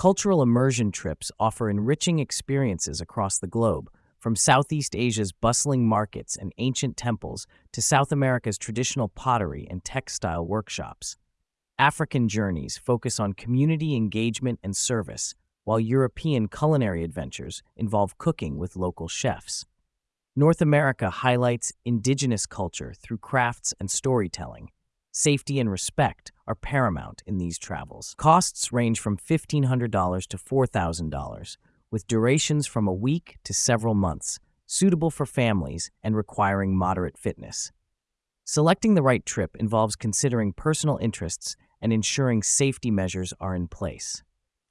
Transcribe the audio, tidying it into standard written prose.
Cultural immersion trips offer enriching experiences across the globe, from Southeast Asia's bustling markets and ancient temples to South America's traditional pottery and textile workshops. African journeys focus on community engagement and service, while European culinary adventures involve cooking with local chefs. North America highlights indigenous culture through crafts and storytelling. Safety and respect are paramount in these travels. Costs range from $1,500 to $4,000, with durations from a week to several months, suitable for families and requiring moderate fitness. Selecting the right trip involves considering personal interests and ensuring safety measures are in place.